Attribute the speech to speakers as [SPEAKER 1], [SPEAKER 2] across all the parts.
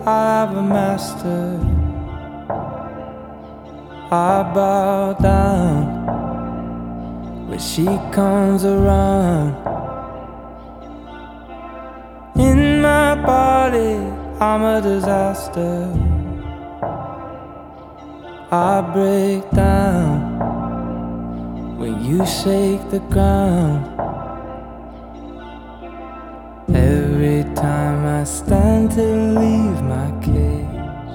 [SPEAKER 1] I have a master. I bow down when she comes around. In my body, I'm a disaster. I break down when you shake the ground. Every time I stand to leave my cage,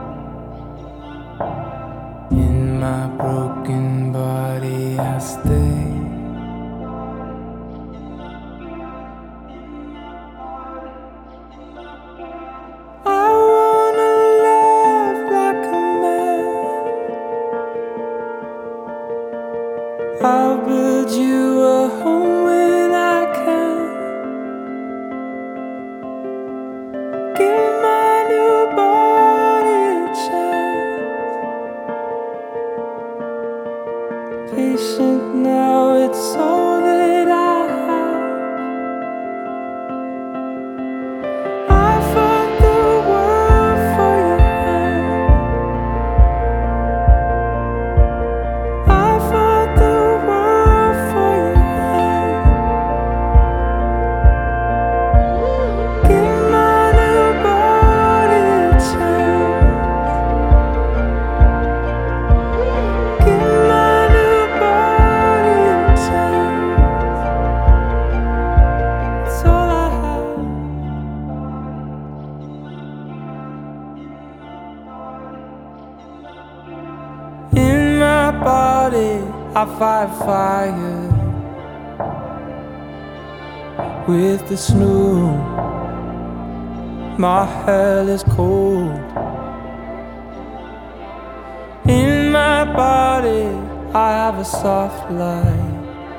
[SPEAKER 1] in my broken body I stay. I wanna love like a man. I'll build you a home when I can. Give my new body a chance. Patient now, it's all that I have. I fought the world for your hand. I fought the world for your hand. Give my new body a chance. Give my new body a chance. It's all I have. In my body, I fight fire with the snow. My hell is cold. In my body, I have a soft light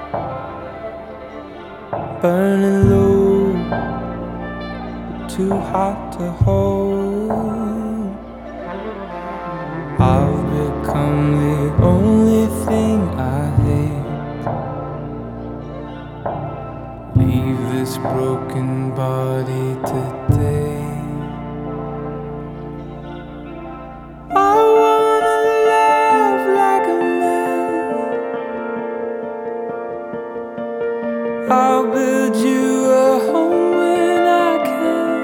[SPEAKER 1] burning low, too hot to hold. I've become the only thing I hate. Leave this broken body today. I wanna love like a man. I'll build you a home when I can.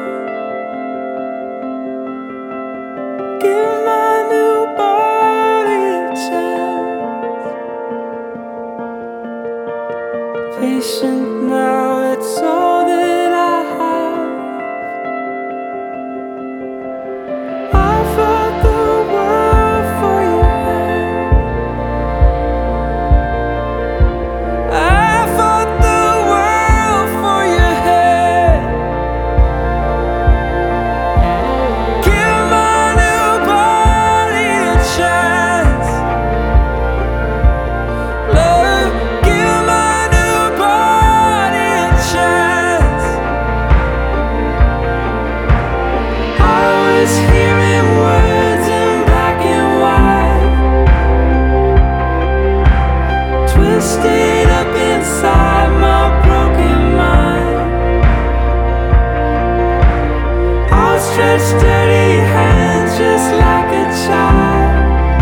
[SPEAKER 1] Give my new body a chance. Patient now, it's all that I have. I fought the world for your hand. I fought the world for your hand. Give my new body a chance. Love, give my new body a chance. I was hearing words in black and white, twisted up inside my broken mind. Outstretched dirty hands just like a child.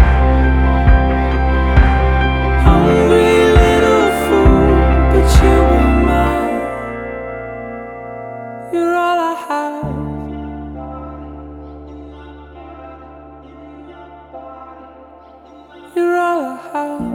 [SPEAKER 1] Hungry little fool, but you were mine. You're all I have. You're all I have.